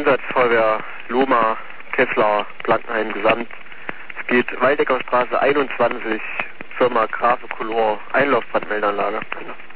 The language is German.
Einsatz Feuerwehr Lohmar, Kessler, Blankenheim, Gesamt. Es geht Waldecker Straße 21, Firma Grafe Color, Einlaufbrandmeldeanlage.